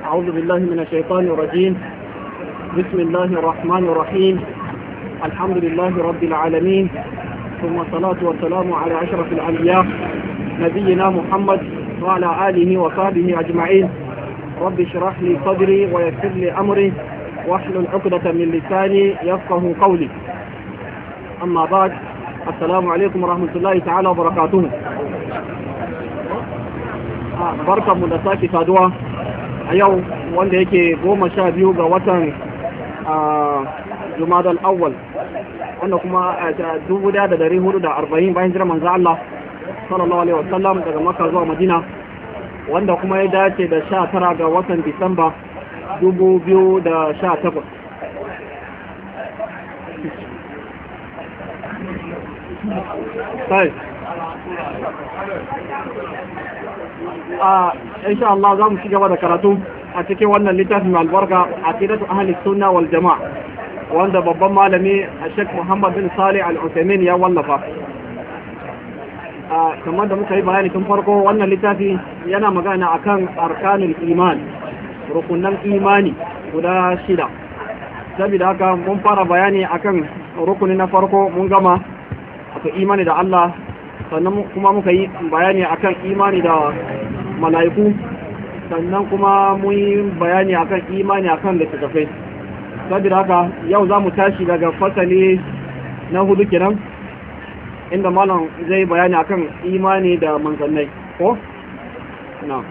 أعوذ بالله من الشيطان الرجيم. بسم الله الرحمن الرحيم. الحمد لله رب العالمين، ثم الصلاة والسلام على أشرف الأنبياء نبينا محمد وعلى آله وصحبه أجمعين. رب اشرح لي صدري ويسر لي أمري واحلل عقدة من لساني يفقه قولي. أما بعد، السلام عليكم ورحمة الله تعالى وبركاته. بركة مدساكي سادوا a yau wanda yake 12 ga watan Jumadal Awwal, wanda kuma 1440 bayan jiran manzo Allah sallallahu alaihi wasallam daga Makka zuwa Madina, wanda kuma ya dace da 19 ga watan Disamba 2018. Sai insha Allah za mu ci gaba da karatu a cikin wannan littafin albarka aqidatu ahli sunna wal jamaa, wanda babban malami Sheikh Muhammad bin Salih Al-Uthaymeen ya wallafa. Kamar da muka yi bayani tun farko, wannan littafi yana magana akan arkanul iman, rukunan imani guda 6. Saboda haka mun fara bayani akan rukuni na farko, mun gama akan imani da Allah, sannan kuma muka yi bayani akan imani da mala'iku, sannan kuma mun yi bayani akan imani akan littattafai. Saboda haka yau za mu tashi daga fasali na 4 kenan, inda malam zai bayani akan imani da manzannai. Ko? Na.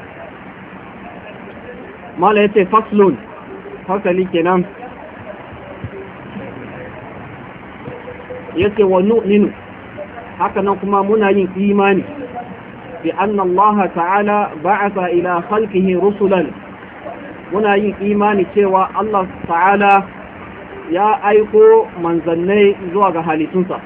Malam yace faslun, fasali kenan. Yace wa nu'minu, haka nan kuma muna yin imani bi anna Allah ta'ala ba'atha ila khalqihi rusulan. Muna yin imani cewa Allah ta'ala ya aiko manzannai zuwa ga halittunsa.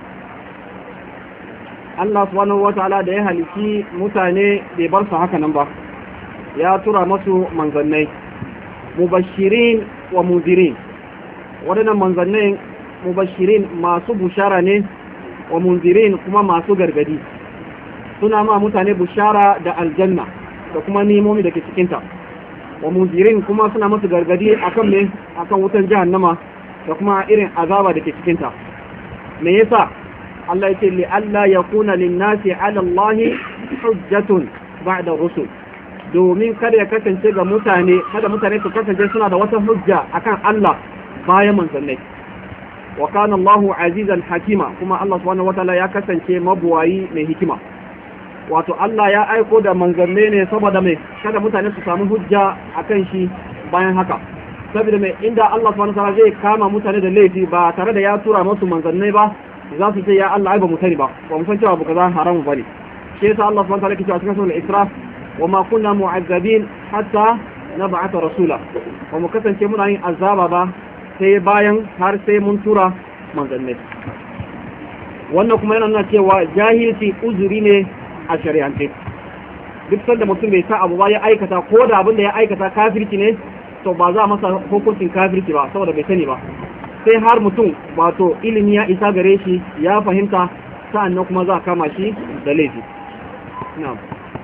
Allah subhanahu wata'ala da ya halici mutane bai bar su haka nan ba, ya tura masu manzannai mubashirin wa munzirin. Waɗannan manzannai mubashirin masu bushara ne, wa munzirin kuma masu gargadi. Suna ma mutane bushara da aljanna da kuma nimomi da ke cikinta. Wa munzirin kuma suna masu gargadi akan me, akan wutan jahannama da kuma irin azaba da ke cikinta. Me yasa? Allah ya ce li alla yakuna lin-nasi 'ala Allah hujjatun ba'da rusul. Domin kada ya kasance ga mutane, kada mutane su kasance suna da wata hujja akan Allah bayan manzannai. Wa kana Allahu azizan hakima, kuma Allah subhanahu wataala ya kasance mabuwayi mai hikima. Wato Allah ya aiko da manzanne ne saboda mai kada mutane su samu hujja akan shi bayan haka. Saboda mai inda Allah subhanahu wataala zai kama mutane da laifi ba tare da ya tura musu manzanne ba, za su ce ya Allah ai ba mu sani ba mu san cewa kaza haramu bane. Shi yasa Allah subhanahu wataala yake cewa cikin sura Al-Isra, wa ma kunna mu'azzabin hatta nab'atha rasula. Wa mu kasance muna yin azaba ba sai bayan har sai mun tura manzanni. Wannan kuma yana nuna cewa jahilci uzuri ne a shari'ance. Duk sanda mutum bai sa abu ba ya aikata, ko da abin da ya aikata kafirci ne, to ba za a masa hukuncin kafirci ba saboda bai sani ba. Sai har mutum wato ilimi ya isa gare shi, ya fahimta, sa'annan kuma za a kama shi da laifi. Na'am.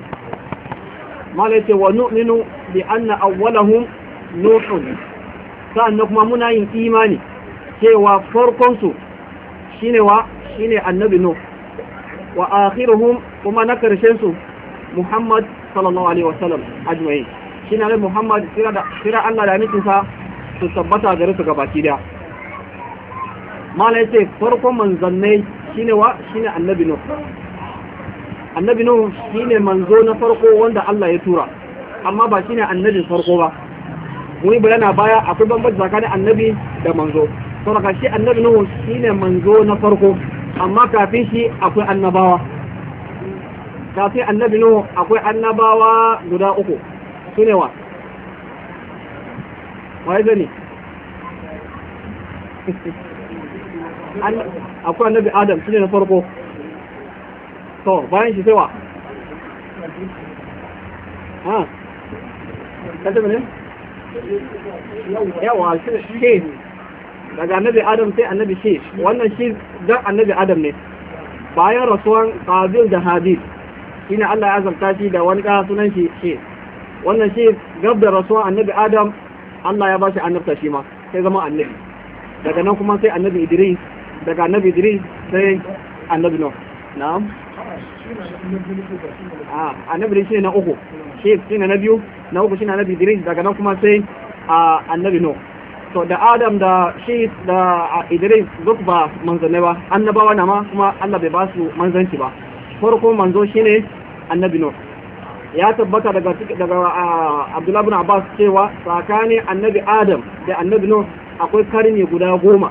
Malai ce wa nu'minu bi anna awwalahum nuhun. Sa'annan kuma muna yin imani cewa farkonsu shine annabi Nuh, wa akhiruhum kuma na karshen su Muhammad sallallahu alaihi wasallam ajma'in. Shine annabi Muhammad, kira Allah da nikinsa su tabbata gare su gabaki daya. Mala yace farkon manzannai shine annabi Nuh. Annabi Nuh shine manzo na farko wanda Allah ya tura, amma ba shine annabin farko ba. Mun bayana baya akwai bambanci tsakanin annabi da manzo. Saboda shi annabi Nuhu shine manzo na farko, amma kafin shi akwai annabawa. Kafin annabi Nuhu akwai annabawa guda 3. Sune wa? Wai gani? Akwai annabi Adam shine na farko. To bayan shi sai wa? Kace mene? Yawa shi daga annabi Adam sai annabi shi. Wannan shi dan annabi Adam ne. Bayan rasuwan Qabil da Habil, shine Allah ya azabta shi da wani sunan shi. wannan shi gab da rasuwa annabi Adam Allah ya ba shi annabta shi ma sai zama annabi. Daga nan kuma sai annabi Idris, daga annabi Idris sai annabi Nuh. Na'am. Annabi Idris shine na uku, shi shine na biyu, na uku shine annabi Idris, daga nan kuma sai annabi Nuh. To da Adam da shi da Idris duk ba manzanni ba, annabawa na ma kuma Allah bai ba su manzanci ba. Farko manzo shine annabi Nuh. Ya tabbata daga Abdullah ibn Abbas cewa tsakanin annabi Adam da annabi Nuh akwai karni guda 10.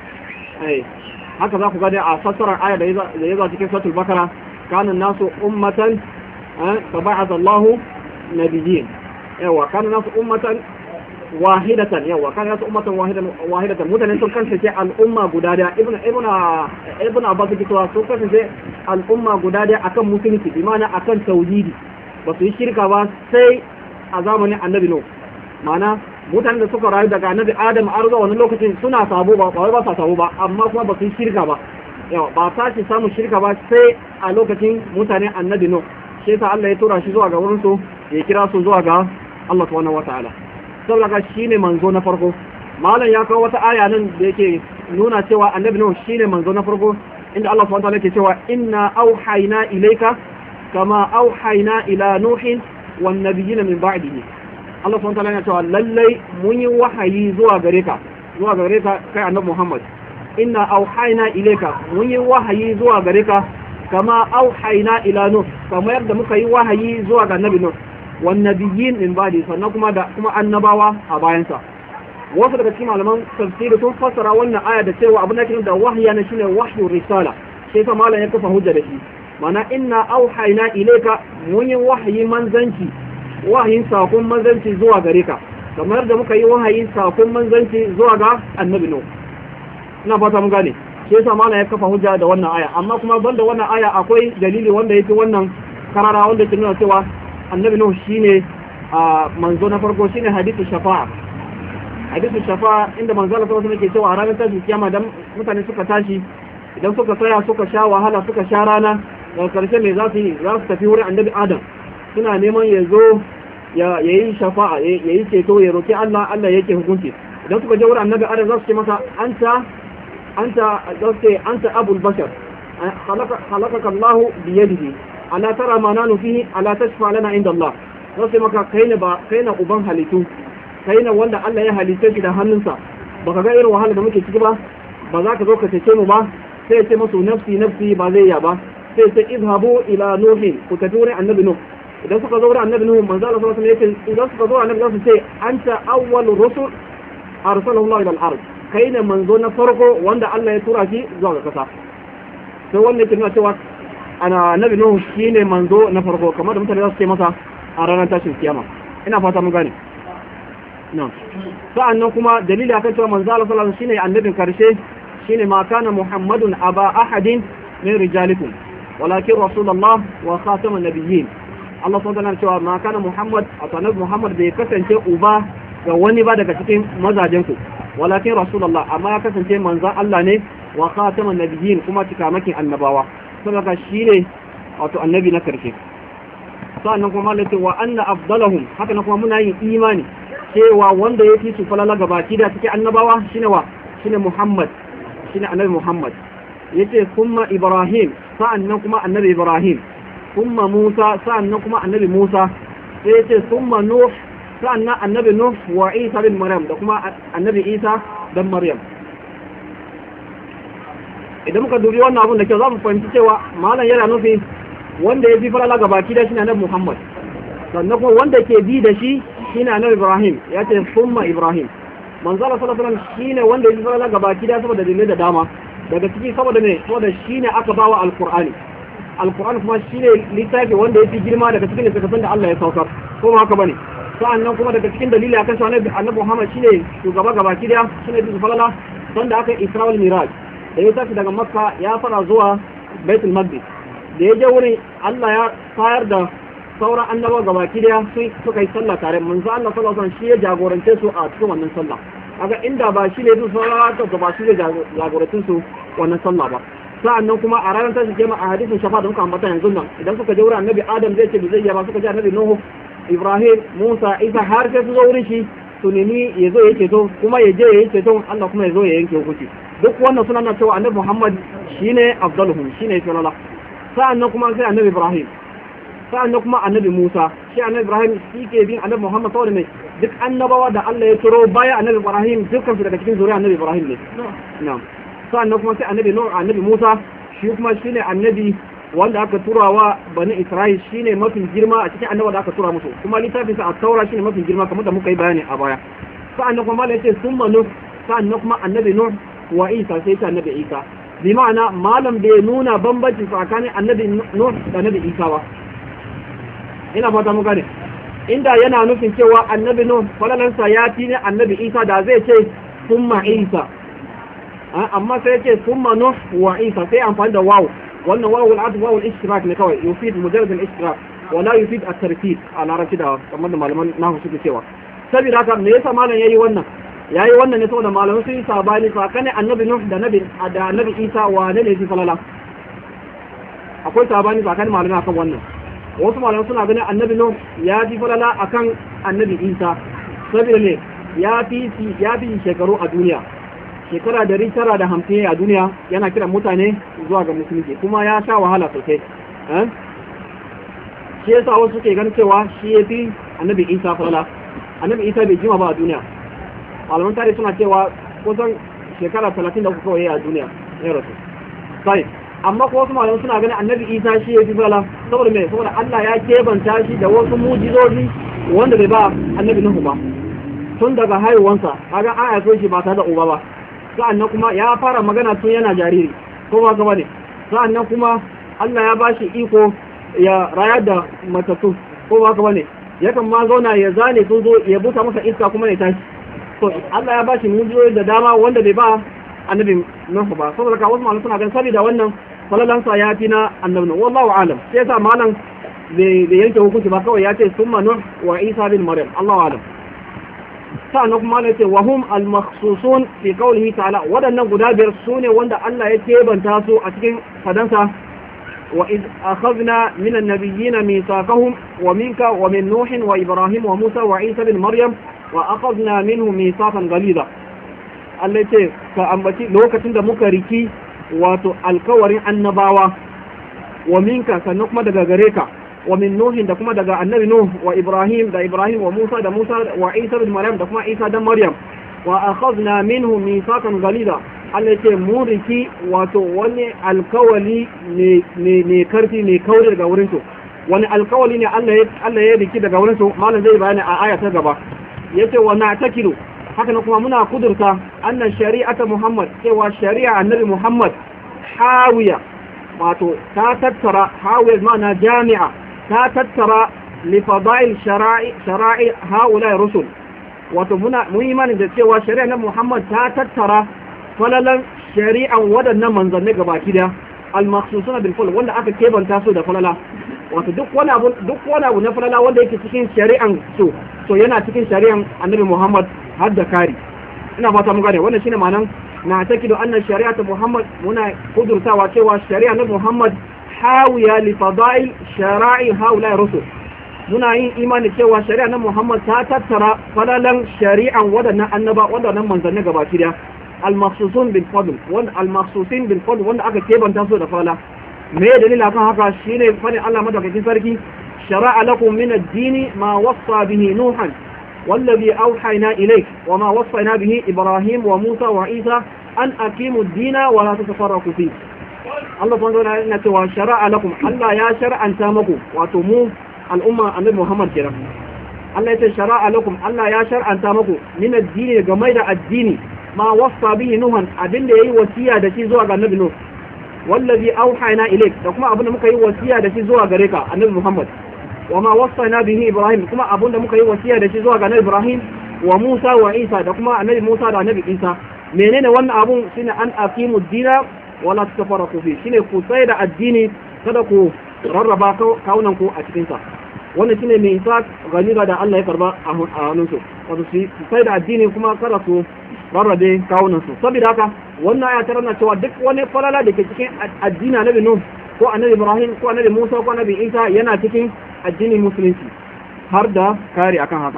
Haka za ku gani a fassarar aya da ya zo cikin suratul Bakara, kana nasu ummatan taba'atha Allahu nabiyyin. Yawa kana nasu ummatan wahidatan, yawa kana nasu ummatan wahidatan, mutane sun kasance al'umma guda da ibn Abbas yake cewa sun kasance al'umma guda da akan musulunci, bi ma'ana akan tauhidi. Ba su yi shirka ba sai a zamanin annabi Nuh. Ma'ana mutanen da suka rayu daga annabi Adam har zuwa wani lokacin suna sabo ba sa sabo ba, amma kuma ba su yi shirka ba. Yawa ba ta ci samun shirka ba sai a lokacin mutane annabi Nuh. Shi yasa Allah ya tura shi zuwa ga wurin su, ya kira su zuwa ga Allah subhanahu wataala. Saboda ga shine manzo na farko. Malam ya kawo wata aya nan da yake nuna cewa annabi Nuh shine manzo na farko, inda Allah subhanahu wataala yake cewa inna auhayna ilayka kama auhayna ila nuhin wan nabiyyin min ba'dihi. Allah subhanahu wa ta'ala ya ce lallai mun yi wahayi zuwa gare ka kai annabi Muhammad. Inna auhayna ilayka, mun yi wahayi zuwa gare ka kama auhayna ila nuh, kama yadda muka yi wahayi zuwa ga annabi Nuh wan nabiyyin min ba'di, sannan kuma annabawa a bayansa. Wasu daga cikin malaman tafsiri sun fassara wannan aya da cewa abin da ke da wahayi ne shine wahyu risala. Sai fa malam ya kafa hujja da shi. Mana inna auhayna ilayka, mun yi wahayi manzanci, wahayin sakon manzanci zuwa gare ka, kamar da muka yi wahayin sakon manzanci zuwa ga annabi Nuh. Ina fata mun gane. Sai yasa mana ya kafa hujja da wannan aya, amma kuma banda wannan aya akwai dalili wanda yake wannan karara wanda ke nuna cewa annabi Nuh shine manzo na farko, shine hadithu shafa'a. Hadithu shafa'a inda manzo Allah sallallahu alaihi wasallam ke cewa a ranar tashin kiyama dan mutane suka tashi, idan suka tsaya suka sha wahala suka sha rana, daga karshe mai za su tafi wurin annabi Adam, suna neman ya zo ya yi shafa'a, ya yi ceto, ya roki Allah yake hukunci. Idan suka je wurin annabi Adam za su ce masa anta abul bashar khalaqaka Allah bi yadihi ala tara ma nanu fihi ala tashfa lana inda Allah. Za su ce maka kai na uban halittu, kai na wanda Allah ya halitta shi da hannunsa, baka ga irin wahala da muke ciki ba za ka zo ka cece mu ba. Sai ya ce masu nafsi ba zai ya ba, sai sai izhabu ila nuhin, ku tafi wurin annabi Nuh. Idan suka zo wurin annabi Nuh, manzo Allah sallallahu alaihi wasallam idan suka zo annabi su ce anta awwalur rusul arsalahu Allah ila al-ard, kai ne manzo na farko wanda Allah ya tura shi zuwa ga kasa. sai wanda yake nuna cewa annabi Nuhu shine manzo na farko kamar da mutane za su ce masa a ranar tashin kiyama. Ina fata mun gane. No. Sa'annan kuma dalili akan cewa manzo Allah sallallahu alaihi wasallam shine annabin karshe shine ma kana Muhammadun aba ahadin min rijalikum walakin rasulullah wa khatamun nabiyyin. Allah subhanahu wa ta'ala cewa ma kana Muhammad atanabi Muhammad bai kasance uba ga wani ba daga cikin mazajen ku walakin rasulullah amma ya kasance manzo Allah ne wa khatamun nabiyyin kuma cikamakin annabawa saboda shine wato annabi na karshe. Sa'annan kuma Allah ce wa anna afdalahum haka kuma muna yin imani cewa wanda ya fi su falala gabaki da cikin annabawa shine Muhammad, shine annabi Muhammad. Yace kuma Ibrahim, sa'annan kuma annabi Ibrahim, kuma Musa, sa'annan kuma annabi Musa. Sai yace kuma Nuh, sa'annan annabi Nuh wa Isa bin Maryam da kuma annabi Isa dan Maryam. Idan muka dubi wannan abun da kyau za mu fahimci cewa malam yana nufi wanda ya fi falala gabaki da shine annabi Muhammad. Sannan kuma wanda ke bi da shi shine annabi Ibrahim, ya ce summa Ibrahim. Manzo Allah sallallahu alaihi wasallam shine wanda ya fara gabaki da saboda dalilai da dama. Daga ciki saboda me? Saboda shine aka bawa Al-Qur'ani. Al-Qur'ani kuma shine littafi wanda ya fi girma daga cikin littafin da Allah ya saukar. Ko haka bane? Sa'annan kuma daga cikin dalili akan shi annabi Muhammad shine shugaba gabaki da shine bi falala sanda aka Isra wal Miraj. Da ya tafi daga Makka ya fara zuwa Baitul Maqdis. Da ya je wurin Allah ya tayar da sauran annabawa gabaki daya suka yi sallah tare. Manzo Allah sallallahu alaihi wasallam shi ya jagorance su a cikin wannan sallah. Kaga inda ba shi ne su sallah ta ba shi ne jagorance su wannan sallah ba. Sa'annan kuma a ranar tashi jama'a a hadisin shafa da muka ambata yanzu nan idan suka je wurin annabi Adam zai ce bi zai ba suka je annabi Nuhu Ibrahim Musa Isa har sai su zo wurin shi su nemi ya zo ya ceto kuma ya je ya yi ceton Allah kuma ya zo ya yanke hukunci duk wannan suna na cewa annabi Muhammad shine afdaluhum shine falala sa'annan kuma sai annabi Ibrahim sa'annan kuma annabi Musa shi annabi Ibrahim shi ke bin annabi Muhammad saboda mai duk annabawa da Allah ya turo baya annabi Ibrahim dukkan su daga cikin zuriya annabi Ibrahim ne na'am sa'annan kuma sai annabi Nuh annabi Musa shi kuma shine annabi wanda aka tura wa bani Isra'il shine mafi girma a cikin annabawa da aka tura musu kuma littafin sa at-Taura shine mafi girma kamar da muka yi bayani a baya sa'annan kuma malai yace summa Nuh sa'annan kuma annabi Nuh wa Isa sai ta annabi Isa bi ma'ana malam bai nuna bambanci tsakanin annabi Nuh da annabi Isa ba ina fata muka ne inda yana nufin cewa annabi Nuh falalansa ya fi ne annabi Isa da zai ce summa Isa amma sai ce summa Nuh wa Isa sai amfani da waw wannan wawul adf wawul ishtirak ne kawai yufid mujarrad al-ishtirak wala yufid at-tartib a larabci da kamar da malaman nahu suke cewa saboda haka me yasa malam yayi wannan ne saboda malaman sun yi sabani tsakanin annabi Nuh da annabi Isa wa ne fi falala akwai sabani tsakanin malamai akan wannan wasu malamai suna ganin annabi Nuh ya fi falala akan annabi Isa saboda ne ya fi shekaru a duniya shekara 950 a duniya yana kiran mutane zuwa ga musulunci kuma ya sha wahala sosai shi yasa wasu suke ganin cewa shi ya fi annabi Isa falala annabi Isa bai jima ba a duniya malaman tare suna cewa kusan shekara 33 kawai a duniya ya rasu sai amma ko wasu malaman suna ganin annabi Isa shi ya fi falala saboda me saboda Allah ya kebanta shi da wasu mujizozi wanda bai ba annabi Nuhu ba tun daga haihuwansa kaga an haife shi ba tare da uba ba sa'annan kuma ya fara magana tun yana jariri ko ba gaba ne sa'annan kuma Allah ya bashi iko ya rayar da matattu ko ba gaba ne yakan ma zauna ya zane sun zo ya busa masa iska kuma ya tashi to Allah ya bashi mujizoyi da dama wanda bai ba annabi Nuhu ba saboda ka wasu malamai suna ganin saboda wannan falalansa ya fi na annabi Nuhu wallahu a'lam sai yasa malam bai yanke hukunci ba kawai ya ce summa Nuh wa Isa bin Maryam Allahu a'lam sa'annan kuma Allah ce wahum al-makhsusun fi qawlihi ta'ala wadannan guda biyar sune wanda Allah ya kebanta su a cikin fadansa wa iz akhadna min an-nabiyyina mithaqahum wa minka wa min Nuh wa Ibrahim wa Musa wa Isa bin Maryam wa akhadna minhum mithaqan ghalidha Allah ce ka ambaci lokacin da muka riki wato alkawarin annabawa wa minka sannan kuma daga gare ka wa min nuhin da kuma daga annabi nuh wa ibrahim da ibrahim wa musa da musa wa isa bin maryam da kuma isa dan maryam wa akhadna minhum mithaqan ghalida Allah ce mu riki wato wani alkawali ne karfi ne kauri daga wurin su wani alkawali ne Allah ya riki daga wurin su malam zai bayani a aya ta gaba yace wa na'takilu haka kuma muna kudurta annan shari'ata muhammad cewa shari'a annabi muhammad hawiya wato ta tattara hawiya ma'ana jami'a ta tattara li fadail shara'i haula rusul wato mun imani da cewa shari'a na Muhammad ta tattara falalan shari'an wadannan manzanni gabaki da al-makhsusuna bil fadl wanda aka kebanta su da falala wato duk wani abu na falala wanda yake cikin shari'an su to yana cikin shari'an Annabi Muhammad har da kari ina fata mun gane wannan shine ma'anan na takidu anna shari'atu Muhammad muna kudurtawa cewa shari'a na Muhammad hawiya li fadail shara'i haula rusul muna yin imani cewa shari'a na Muhammad ta tattara falalan shari'an wadannan annaba wadannan manzanni gabaki da al-makhsusun bil fadl wanda aka kebanta su da falala me dalilin akan haka shine fadin Allah madaukakin sarki shara'a lakum min ad-dini ma wassa bihi nuhan والذي أوحينا إليك وما وصينا به إبراهيم وموسى وعيسى أن أقيموا الدين ولا تتفرقوا فيه الله سبحانه وتعالى وشرع لكم الله يا شرع أن تامكم وتمو الأمة النبي محمد كده الله يتشرع لكم الله يا شرع أن تامكم من الدين جميل الدين ما وصى به نوحا أبن لي وصية دشي زوج النبي نوح والذي أوحينا إليك لكم أبن مكي وصية دشي زوج غريكا النبي محمد وما وصينا به إبراهيم كما أبونا مكي وصية دشي زوج النبي إبراهيم وموسى وعيسى كما النبي موسى da النبي عيسى menene wannan abun shine an aqimu dina wala tafarraqu fi shine ku tsaya da addini kada ku rarraba kawunan ku a cikin sa wannan shine mai isa ganira da Allah ya karba a hannun su wato su tsaya da addini kuma kada su rarrabe kawunan su saboda haka wannan aya ta rana cewa duk wani falala da ke cikin addini Annabi Nuh ko Annabi Ibrahim ko Annabi Musa ko Annabi Isa yana cikin addinin musulunci har da kare akan haka.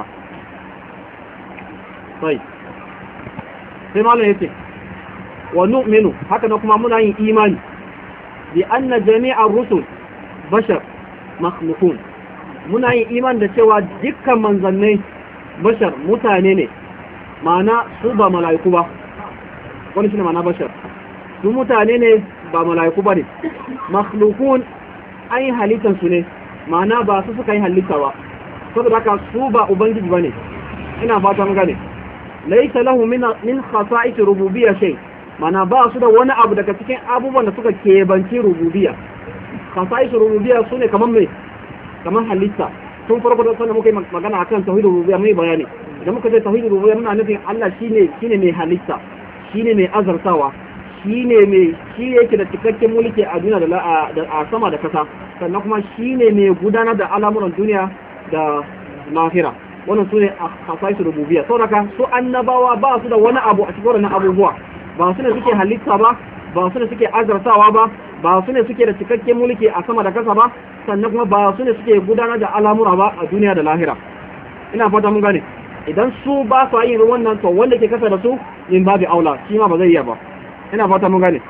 Sai malam yace wa nu'minu, haka na kuma muna yin imani bi anna jami'ar rusul bashar makhluqun, muna yin imani da cewa dukkan manzannai bashar mutane ne, ma'ana su ba mala'iku ba. Wani shine ma'ana bashar, su mutane ne ba mala'iku ba ne. Makhluqun ai halittan su ne, ma'ana ba su suka yi halitta ba, saboda haka su ba ubangiji ba ne. Ina fata mun gane. Laysa lahu min khasa'is rububiyya shay, mana ba su da wani abu daga cikin abubuwan da suka kebanci rububiyya. Khasa'is rububiyya sune kaman halitta. Tun farko da sanin muka yi magana akan tauhidul rububiyya mai bayani. Idan muka ce tauhidul rububiyya muna nufin Allah shine mai halitta, shine mai azartawa, shi yake da cikakken mulki a duniya da a sama da kasa, sannan kuma shine mai gudanar da al'amuran duniya da lahira. Wannan su ne a khasaisu rububiyya. Saboda su annabawa ba su da wani abu a cikin wannan abubuwa, ba su ne suke halitta ba su ne suke azartawa ba su ne suke da cikakken mulki a sama da kasa ba, sannan kuma ba su ne suke gudanar da al'amura ba a duniya da lahira. Ina fata mun gane. Idan su ba su yin wannan, to wanda ke kasa da su in babu aula, shi ma ba zai iya ba. Ina fata mun gane.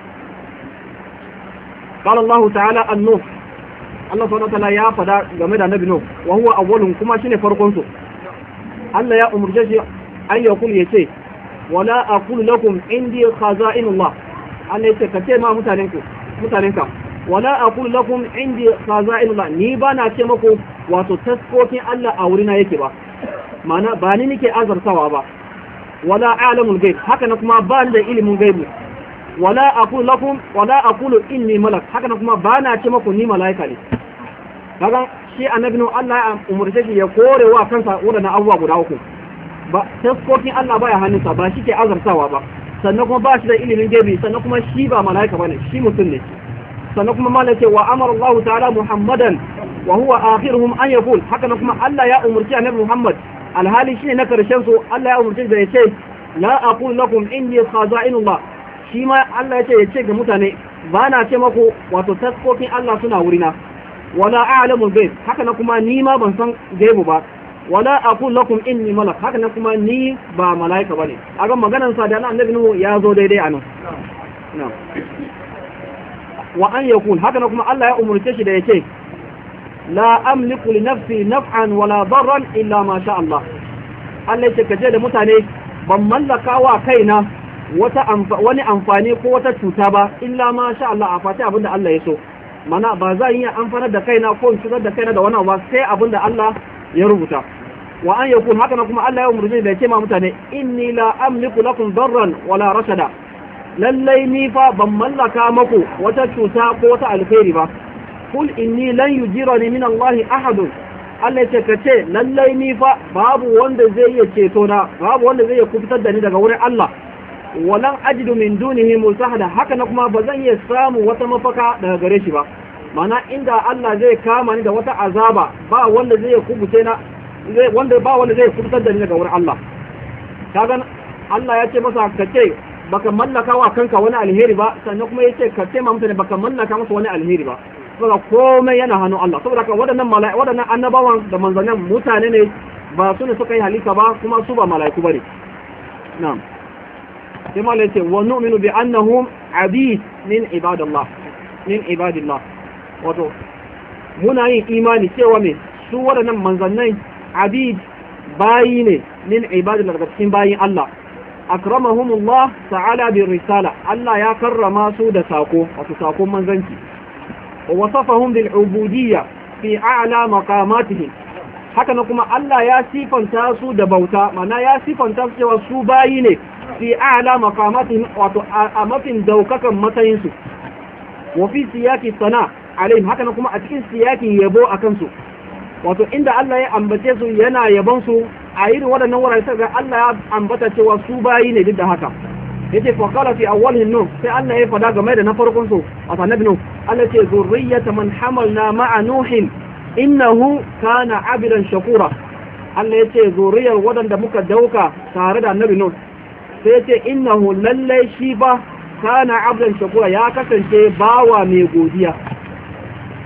قال الله تعالى النوح، Allah subhanahu wataala ya fada game da Nabi Nuh, wa huwa awwalun, kuma shine farkon su. Allah ya umurce shi an yakul yace wala aqulu lakum indi khaza'inullah. Allah yace kace ma mutanenka wala aqulu lakum indi khaza'inullah, ni ba na ce muku wato taskokin Allah a wurina yake ba, mana ba ni nake azartawa ba. Wala a'lamul ghaib, haka na kuma ba ni da ilimin gaibi. Wala aqulu inni malak, haka na kuma ba na ce muku ni malaika ne. Kaga shi annabi Nuh Allah ya umurce shi ya kore wa kansa wadannan abubuwa guda uku. Ba taskokin Allah baya hannunsa, ba shi ke azartawa ba, sannan kuma ba shi da ilimin gaibi, sannan kuma shi ba malaika bane, shi mutum ne. Sannan kuma malaka wa amara Allah ta'ala Muhammadan wa huwa akhiruhum an yaqul, haka kuma Allah ya umurci annabi Muhammad alhali shine na karshen su. Allah ya umurce da yace la aqulu lakum inni khaza'inullah, shi ma Allah yace ga mutane ba na ce maku wato taskokin Allah suna wurina. Wala a'lamul ghaib, haka kuma ni ma ban san gaibu ba. Wala aqulu lakum inni malak, haka kuma ni ba malaika bane. Aga maganar sa da annabi Nuhu ya zo daidai anan. Na'am. Wa an yakun, haka kuma Allah ya umurce shi da yace la amliku li nafsi naf'an wala darran illa ma sha Allah. Allah yake kaje da mutane ban mallaka wa kaina wani amfani ko wata cuta ba illa ma sha Allah, a fati abinda Allah ya so. Mana ba za yi amfanar da kaina ko in cutar da kaina da wani ba sai abinda Allah ya rubuta. Wa an yakun, haka kuma Allah ya umurce da yake ma mutane inni la amliku lakum darran wala rashada, lallai ni fa ban mallaka maku wata cuta ko wata alkhairi ba. Kul inni lan yujirani min Allah ahad, Allah ya ce kace lallai ni fa babu wanda zai iya ceto na, babu wanda zai iya kufitar da ni daga wurin Allah. Walan ajidu min dunihi multahada, haka kuma bazan iya samu wata mafaka daga gare shi ba. Mana inda Allah zai kama ni da wata azaba, ba wanda zai kubuce na, ba wanda zai kubutar da ni daga wurin Allah. Kaga Allah ya ce masa kace baka mallaka wa kanka wani alheri ba, sannan kuma yace kace ma mutane baka mallaka masa wani alheri ba. Saboda komai yana hannun Allah. Saboda haka waɗannan annabawan da manzannin mutane ne, ba su ne suka yi halitta ba, kuma su ba mala'iku bane. Na'am. Sai ma yace wa nu'minu bi annahum abid min ibadillah. Wato muna yin imani cewa me su waɗannan manzannai abid bayi ne min ibadillah, daga cikin bayin Allah. Akramahumullah ta'ala bi risala, Allah ya karrama su da sako, wato sakon manzanci. Wa wasafahum bil ubudiyya fi a'la maqamatihim, haka kuma Allah ya sifanta su da bauta, mana ya sifanta su cewa su bayi ne fi a'la maqamatihim, wato a mafin daukakan matsayin su. Wa fi siyaki sana alaihim, haka kuma a cikin siyakin yabo akan su, wato inda Allah ya ambace su yana yabon su a irin waɗannan wurare, sai ga Allah ya ambata cewa su bayi ne duk da haka. Yace fa qala fi awwalihim Nuh, sai Allah ya fada game da na farkon su a annabi Nuh. Allah ce zurriyata man hamalna ma'a Nuhin innahu kana abidan shakura. Allah yace zuriyar waɗanda muka dauka tare da annabi Nuh, sai yace innahu lallai shi ba kana abidan shakura, ya kasance bawa mai godiya.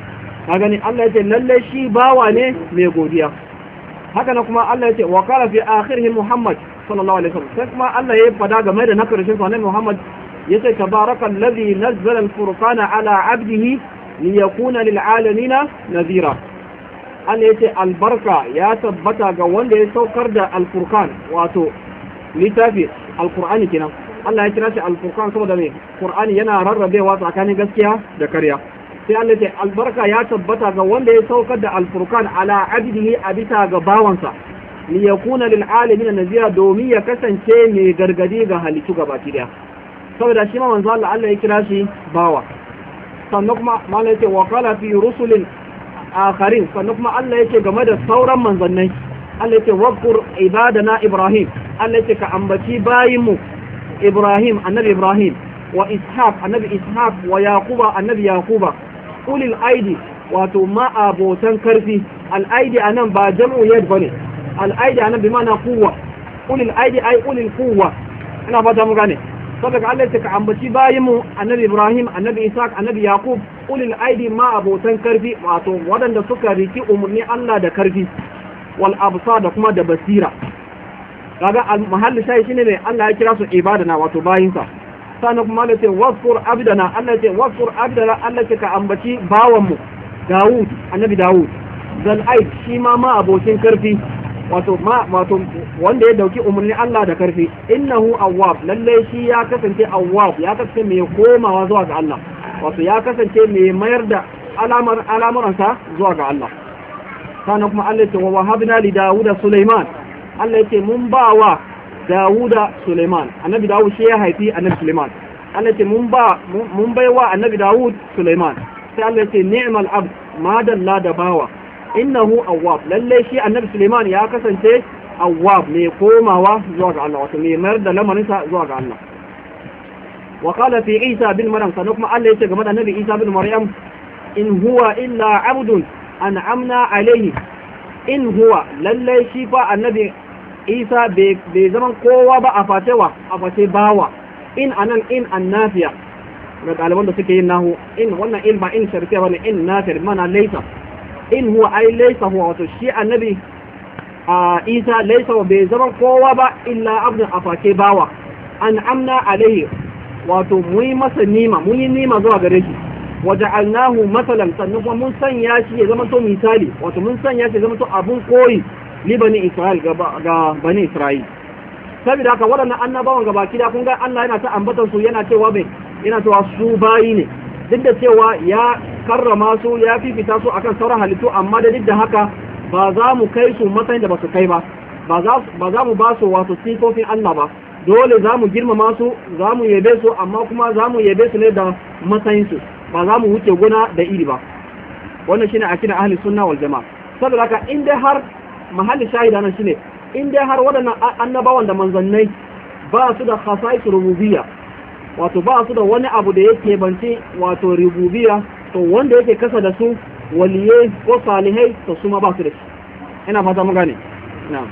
ka gani Allah yace lalle shi bawa ne mai godiya. Haka na kuma Allah yace wa qala fi akhirih Muhammad sallallahu alaihi wasallam, sai kuma Allah ya fada game da nakarin sa annabi Muhammad yace tabarakal ladhi nazzala al-furqana ala 'abdihi liyakuna lil 'alamina nadhira. Allah yace albarka ya tabbata ga wanda ya saukar da al-furqan, wato littafi al-Qur'ani kenan. Allah ya kira shi al-Furqan saboda me Qur'ani yana rarrabewa tsakanin gaskiya da ƙarya. Sai Allah ya ce albarka ya tabbata ga wanda ya saukar da al-Furqan ala abdihi abita ga bawansa li yakuna lil alamin nazira, domin ya kasance mai gargadi ga halittu gabaki daya. Saboda shi ma manzo Allah ya kira shi bawa. Sannan kuma Allah ya ce wa qala fi rusulin akharin, sannan kuma Allah ya ce game da sauran manzannai, Allah ya ce waqur ibadana Ibrahim, Allah ya ce ka ambaci bayinmu Ibrahim, annabi Ibrahim, wa Ishaq, annabi Ishaq, wa Yaquba, annabi Yaquba, ulil aidi, wato ma'abotan karfi. Al'aidi anan ba jam'u yad bane, al'aidi anan bi ma'ana quwwa, ulil aidi ay ulil quwwa. Ina fata mu gane. Saboda Allah ya ka ambaci bayinmu annabi Ibrahim, annabi Ishaq, annabi Yaqub, ulil aidi ma'abotan karfi, wato wadanda suka riki umurni Allah da karfi, wal absar da kuma da basira. Kaga al-mahalli shayi shine ne Allah ya kira su ibadana, wato bayinsa. Sannan kuma Allah ya ce wasfur abdana, Allah ya ce wasfur abdana, Allah ya ka ambaci bawan mu Dawud, annabi Dawud, Zal'aid shi ma abokin karfi, wato wanda ya dauki umarni Allah da karfi. Innahu awwab, lalle shi ya kasance awwab, ya kasance mai komawa zuwa ga Allah, wato ya kasance mai mayar da al'amuransa zuwa ga Allah. Sannan kuma Allah ya ce wa wahabna li Dawuda Sulaiman, Allah ya ce mun ba wa Dawuda Suleiman, annabi Dawud shi ya haifi annabi Suleiman. Allah ya ce mun bai wa annabi Dawud Suleiman. Sai Allah ya ce ni'mal abd, madalla da bawa, innahu awwab, lalle shi annabi Suleiman ya kasance awwab, mai komawa zuwa ga Allah, wato mai mayar da lamarinsa zuwa ga Allah. Wa qala fi Isa bin Maryam, sannan kuma Allah ya ce game da annabi Isa bin Maryam, in huwa illa abdun an'amna alayhi, in huwa lalle shi fa annabi Isa bai zaman kowa ba a face bawa. In anan in annafiya ga ɗaliban da suke yin nahu, in wannan in ba in sharfiya bane, in nafiya mana laisa. In huwa ai laisa huwa, wato shi annabi Isa laisa bai zaman kowa ba illa abdun a face bawa. An amna alaihi, wato mu yi masa nima, mun yi nima zuwa gare shi. Waja'alnahu masalan, sannan kuma mun sanya shi ya zama to misali, wato mun sanya shi ya zama to abun koyi li bani Isra'il ga bani Isra'il. Saboda haka waɗannan annabawan gaba kida kun ga Allah yana ta ambatan su, yana cewa su bayi ne, duk da cewa ya karrama su, ya fifita su akan sauran halittu, amma da duk da haka ba za mu kai su matsayin da ba su kai ba za mu ba su wato sifofin Allah ba. Dole za mu girmama su, za mu yabe su, amma kuma za mu yabe su ne da matsayin su, ba za mu wuce gona da iri ba. Wannan shine akidar ahli sunna wal jamaa. Saboda haka in dai har mahalli shahida nan shine, in dai har waɗannan annabawan da manzannai ba su da khasa'is rububiyya, wato ba su da wani abu da yake bance wato rububiyya, to wanda yake kasa da su waliyai ko salihai to su ma ba su da shi. Ina fata mun gane. Na'am.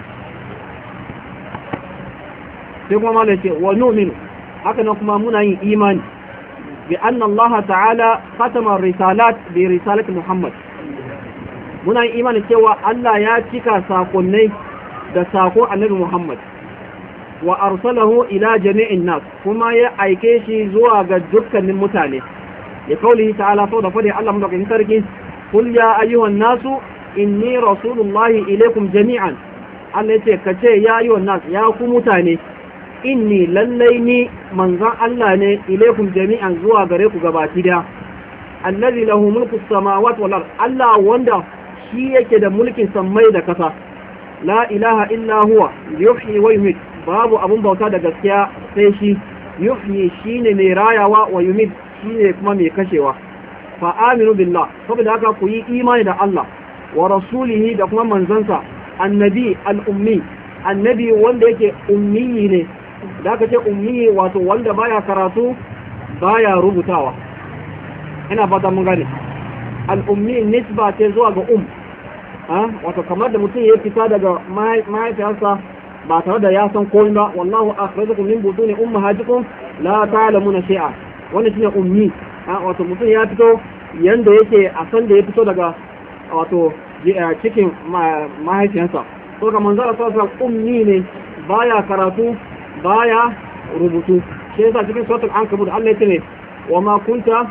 Sai kuma malai ce wa nu'minu, haka nan kuma muna yin imani bi anna Allah ta'ala khatama risalat bi risalat Muhammad. Muna yin imani cewa Allah ya cika sakonnai da sako annabi Muhammad, wa arsalahu ila jami'in nas, kuma ya aike shi zuwa ga dukkanin mutane. Ya kaulihi ta'ala, sau da fadi Allah madaukakin sarki, kul ya ayyuhan nasu inni rasulullahi ilaikum jami'an. Allah ya ce ka ce ya ayyuhan nas, ya ku mutane, inni lallai ni manzon Allah ne ilaikum jami'an zuwa gare ku gabaki da. Allazi lahu mulku samawati wal ard, Allah wanda shi yake da mulkin sammai da kasa. La ilaha illa huwa yuhyi wa yumiit, babu abun bauta da gaskiya sai shi. Yuhyi shine mai rayawa, wa yumiit shine kuma mai kashewa. Fa aminu billah, saboda haka ku yi imani da Allah wa rasulihi da kuma manzansa, annabi al-ummi, annabi wanda yake ummi ne. Da aka ce ummi wato wanda baya karatu baya rubutawa. Ina fata mun gane. Al-ummi nisba ce zuwa ga wato kamar da mutum ya fita daga mahaifiyarsa ba tare da ya san komai ba. Wallahu akhrajakum min butuni ummahatikum la ta'lamuna shay'a. Wannan shine ummi. Wato mutum ya fito yanda yake a san da ya fito daga wato cikin mahaifiyansa. So ga manzara sallallahu alaihi wasallam ummi ne, baya karatu baya rubutu. Shi yasa cikin suratul ankabut Allah ya ce ne wa ma kunta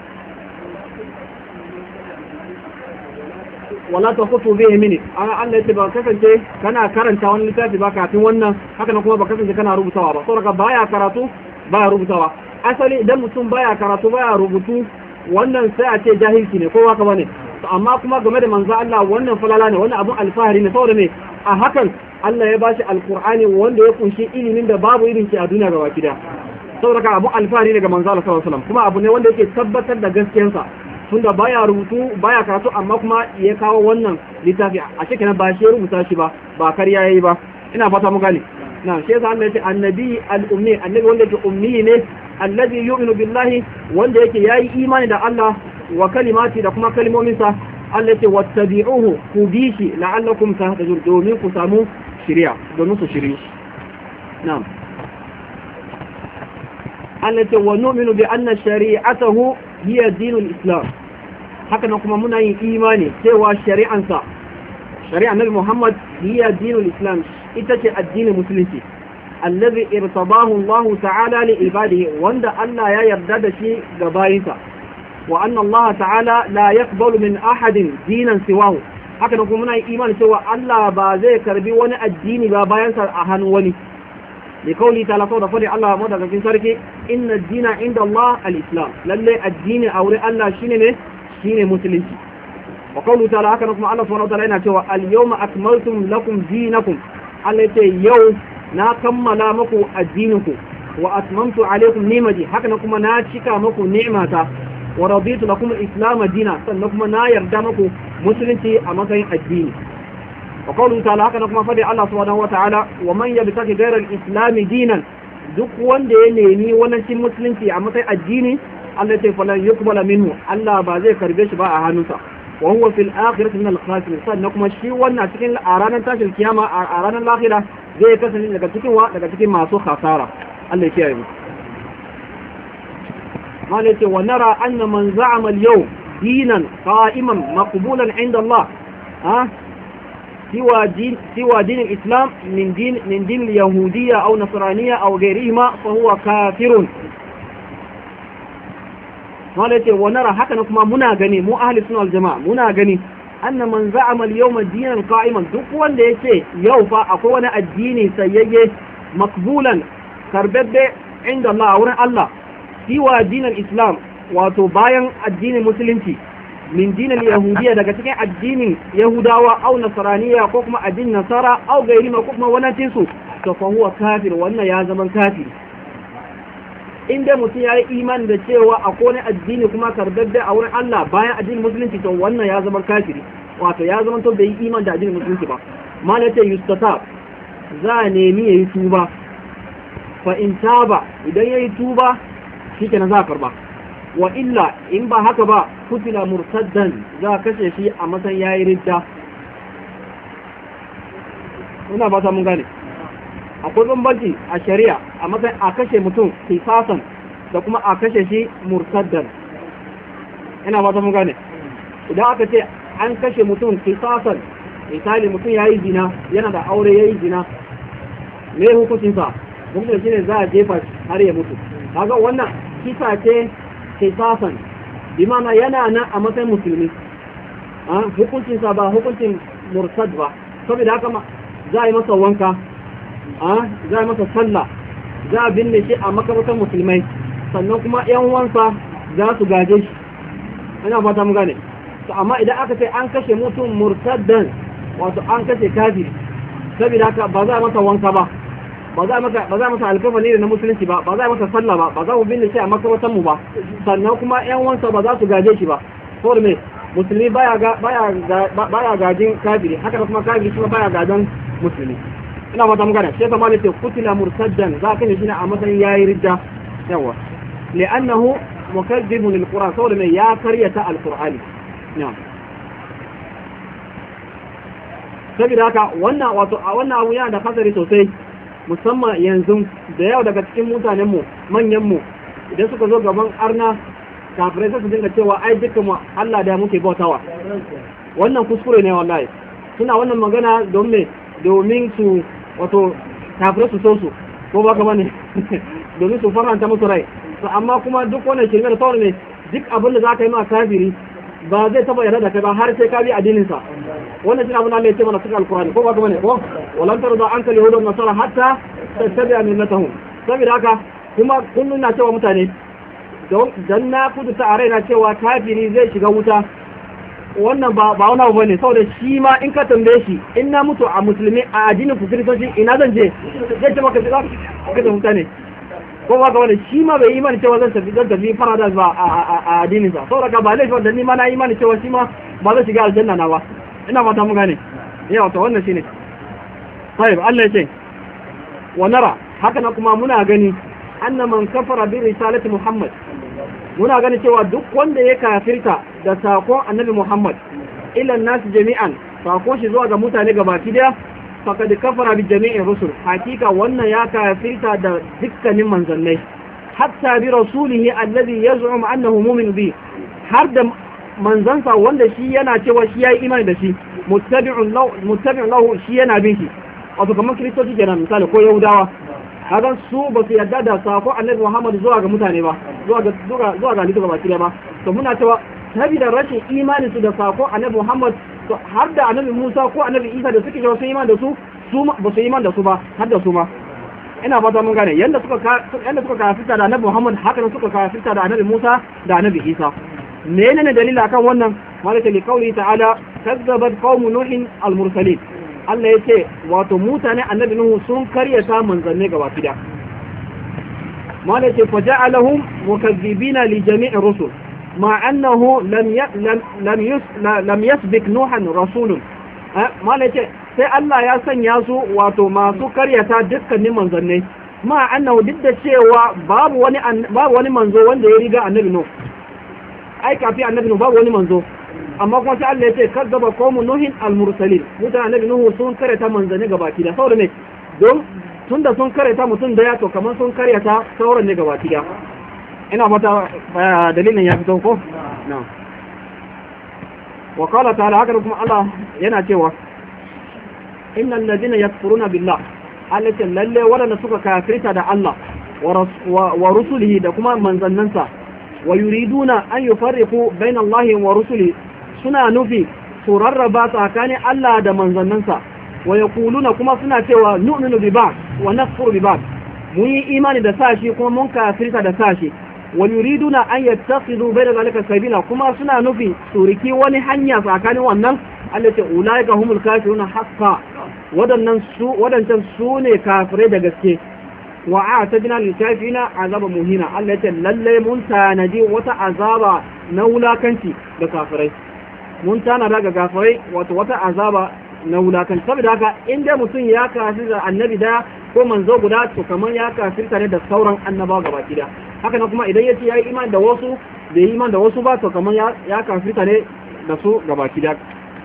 wala taqutu bihi mini, Allah ya ce ba kasance kana karanta wani littafi ba kafin wannan, haka nan kuma ba kasance kana rubutawa ba. Saboda baya karatu baya rubutawa. Asali idan mutum baya karatu baya rubutu, wannan sai a ce jahilci ne ko haka bane. Amma kuma game da manzo Allah wannan falala ne, wannan abun alfahari ne. Saboda me a hakan Allah ya bashi alqur'ani wanda ya kunshi ilimin da babu irin shi a duniya gaba kida. Saboda ka abun alfahari ne ga manzo Allah sallallahu alaihi wasallam, kuma abu ne wanda yake tabbatar da gaskiyarsa, tunda baya rubutu baya karatu amma kuma ya kawo wannan littafi a cikin ba shi rubuta shi ba kariya yayi ba. Ina fata mu gane. Na shi yasa Allah ya ce annabi al-ummi, annabi wanda yake ummi ne, alladhi yu'minu billahi, wanda yake yayi imani da Allah wa kalimati da kuma kalmominsa. Allah ya ce wattabi'uhu, ku bi shi la'allakum tahtadun, domin ku samu shiriya, domin su shiriyu. Na'am. Allah ya ce wa nu'minu bi anna shari'atahu hiya dinul islam, haka nan kuma muna yin imani cewa shari'ar Nabi Muhammad hiya dinul islam, ita ce addinin musulunci, allazi irtabahu Allah ta'ala li ibadihi, wanda Allah ya yarda da shi ga bayinsa, wa anna Allah ta'ala la yaqbalu min ahadin dinan siwahu, haka nan kuma muna yin imani cewa Allah ba zai karbi wani addini ba bayan sa a hannun wani. لقوله تعالى صورة فرع الله مدى في سرك إن الدين عند الله الإسلام، للي الدين أولي الله شيني مسلمتي. وقوله تعالى هكذا الله سبحانه وتعالى اليوم أكملتم لكم دينكم، التي يوم ناكمل مكو الدينكم وأتممت عليكم نعمتي، هكذا كما ناشكا مكو نعمتا ورضيت لكم الإسلام دينا، سنكم ناير دامكو مسلمتي أمكين الدين. وقوله تعالى هكذا كما فرع الله سبحانه وتعالى ومن يبتغي غير الإسلام دينا، duk wanda ya nemi wannan cin musulunci a matsayin addini, Allah ya ce falan yuqbala minhu, Allah ba zai karbe shi ba a hannunsa, wa huwa fil akhirati min al khasirin, sannan kuma shi wannan cikin a ranar tashin kiyama a ranar lahira zai kasance daga cikin masu khasara. Allah ya kiyaye mu. malai ce wa nara anna man za'ama al-yawm dinan qa'iman maqbulan 'inda Allah سوى دين الإسلام من دين اليهودية أو نصرانية أو غيرهما فهو كافر. قالت ونرى حكنا كما منا غني مو أهل السنة والجماعة منا غني أن من زعم اليوم دينا قائما دقوان ليسي يوفى أقوان الدين سيئي مقبولا كربب عند الله أولا الله سوى دين الإسلام وتباين الدين المسلمتي min dinin yahudiya daga cikin addinin yahudawa au nasraniya ko kuma addinin nasara au gairi ma ko kuma wanatin su, to fa huwa kafir, wannan ya zama kafiri. Inda mutum ya yi imani da cewa akwai wani addini kuma karbabbe a wurin Allah bayan addinin musulunci, to wannan ya zama kafiri, wato ya zama to bai yi imani da addinin musulunci ba. malata yustatab, za a nemi yayi tuba, fa in taba, idan yayi tuba shikenan za a karba, wa illa in ba haka ba kutila murtaddan, za a kashe shi a matsayin yayi ridda. ina ba ta mun gane akwai bambanci a shari'a a matsayin a kashe mutum kisasan da kuma a kashe shi murtaddan. ina ba ta mun gane idan aka ce an kashe mutum kisasan, misali mutum yayi zina, yana da aure yayi zina, me hukuncinsa? hukuncin shine za a jefa har ya mutu. kaga wannan kisa ce kisasan, bi mana yana nan a matsayin musulmi, hukuncinsa ba hukuncin murtad ba. saboda haka za a yi masa wanka, za a yi masa sallah, za a binne shi a makabartar musulmai, sannan kuma yan wansa za su gaje shi. ina fata mu gane. to amma idan aka ce an kashe mutum murtaddan, wato an kashe kafiri, saboda haka ba za a masa wanka ba, ba za a masa alkafani na musulunci ba, ba za a masa sallah ba, ba za mu binne shi a makabartar mu ba, sannan kuma yan wansa ba za su gaje shi ba. saboda me musulmi baya gajin kafiri, haka da kuma kafiri kuma baya gajan musulmi. ina fata mu gane. sai kamar yace kutila murtaddan, za ka ne shi a matsayin yayi ridda. yawa li'annahu mukazzibun lil-Qur'an, saboda me ya karyata al-Qur'ani. na'am saboda haka wannan wato a wannan abu yana da fasari sosai, musamman yanzu da yawa daga cikin mutanenmu manyanmu idan suka zo gaban arna kafirai sai su dinga cewa ai dukkan mu Allah da muke bautawa. Wannan kuskure ne wallahi. Suna wannan magana domin su wato kafirai su so su ko ba ka bane domin su faranta musu rai. Amma kuma duk wannan shirme da sauran ne, duk abin da za ka yi ma kafiri ba zai taba yarda da kai ba har sai ka bi addinin sa. Wannan shi abin Allah ya ce mana cikin alkurani ko ba ka bane ko walan tarda anka yahudu wa nasara hatta tattabi'a millatahum. Saboda haka kuma kullun na cewa mutane dan na kudu ta araina cewa kafiri zai shiga wuta, wannan ba wani abu bane, saboda shi ma in ka tambaye shi in na mutu a musulmi a addinin kiristoci ina zan je, zai ce maka shiga ka da mutane ko ba ga wani shi ma bai imani cewa zan tafi paradise ba a addinin sa, saboda ka ba laifi da ni ma na imani cewa shi ma ba zai shiga aljanna na ba. Ina fata mu gane yawa to wannan shine sai Allah ya ce wa nara haka na kuma muna gani anna man kafara bi risalati Muhammad, muna gani cewa duk wanda ya kafirta da sakon annabi Muhammad ila nas jami'an, sakon shi zuwa ga mutane gabaki daya, faqad kafara bi jami'in rusul, hakika wannan ya kafirta da dukkanin manzannai, hatta bi rasulihi alladhi yaz'um annahu mu'min bi, har da manzansa wanda shi yana cewa shi yayi imani da shi, muttabi'un lahu shi yana bin shi. Wato kamar kristoci kenan misali ko yahudawa, hagan su ba su yarda da sakon annabi Muhammad zuwa ga mutane ba, zuwa ga halittu gabaki daya ba. To muna cewa saboda rashin imani su da sakon annabi Muhammad, to har da annabi Musa ko annabi Isa da suke cewa sun imani da su ba su imani da su ba, har da su ma. Ina fata mun gane yanda suka kafirta da annabi Muhammad, haka nan suka kafirta da annabi Musa da annabi Isa. menene dalili akan wannan? malaka li qawli ta'ala kazzabat qaumu nuhin al-mursalin. Allah yace wato mutane annabi nuhu sun karyata manzanne gaba kida. malaka faja'alahum mukazzibina li jami'i rusul ma annahu lam yasbiq nuhan rasulun. malaka sai Allah ya sanya su wato masu karyata dukkanin manzanne, ma annahu duk da cewa babu wani manzo wanda ya riga annabi nuhu, ai kafi annabi nuhu babu wani manzo, amma kuma sai Allah ya ce kazzaba qaumun nuhin al-mursalin. mutane annabi nuhu sun karyata manzanni gabaki da saboda ne don tunda sun karyata mutum daya to kamar sun karyata sauran ne gabaki da. ina fata dalilin ya fito ko na'am. wa qala ta'ala haka kuma Allah yana cewa innal ladina yakfuruna billah, allati lalle wadanda suka kafirta da Allah wa rusulihi da kuma manzannansa, wa yuriduna an yufarriqu baina Allahi wa rusulihi, suna nufi su rarraba tsakanin Allah da manzannansa, wa yaquluna kuma suna cewa nu'minu bi ba'd wa nakfuru bi ba'd, mun yi imani da sashi kuma mun kafirta da sashi, wa yuriduna an yattakhidhu baina zalika sabila, kuma suna nufi su riki wani hanya tsakanin wannan. Allah ce ulaika humul kafiruna haqqan, wadancan su ne kafirai da gaske. wa a'tadna lil kafirina azaba muhina. Allah ya ce lalle mun tanadi wata azaba na wulakanci da kafirai, mun tanada ga kafirai wato wata azaba na wulakanci. saboda haka in dai mutum ya kafir da annabi da ko manzo guda, to kamar ya kafirta ne da sauran annabawa gabaki da. haka nan kuma idan yace yayi imani da wasu bai yi imani da wasu ba, to kamar ya kafirta ne da su gabaki da.